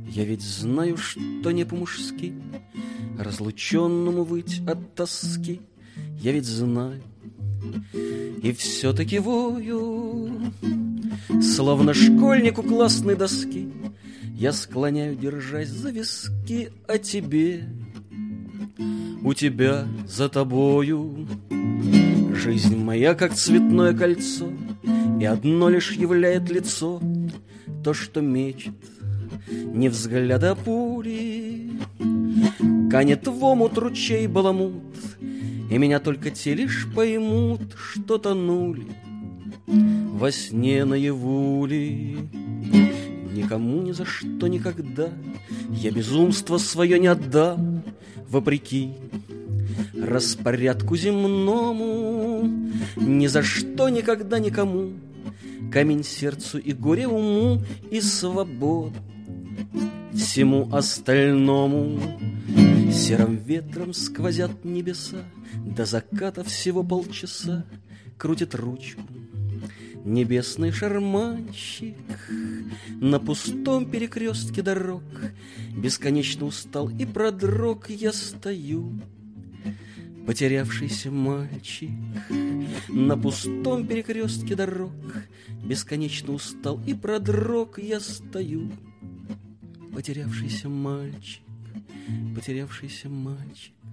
Я ведь знаю, что не по-мужски разлученному выть от тоски. Я ведь знаю, и все-таки вою, словно школьник у классной доски. Я склоняю, держась за виски, о тебе, у тебя, за тобою. Жизнь моя, как цветное кольцо, и одно лишь являет лицо, то, что мечет не взгляда пули. Канет в омут ручей баламут, и меня только те лишь поймут, что тонули во сне наяву ли. Никому ни за что никогда я безумство свое не отдам, вопреки распорядку земному. Ни за что никогда никому камень сердцу и горе уму, и свободу всему остальному. Серым ветром сквозят небеса, до заката всего полчаса. Крутит ручку небесный шарманщик на пустом перекрестке дорог. Бесконечно устал и продрог, я стою, потерявшийся мальчик. На пустом перекрестке дорог бесконечно устал и продрог, я стою, потерявшийся мальчик, потерявшийся мальчик.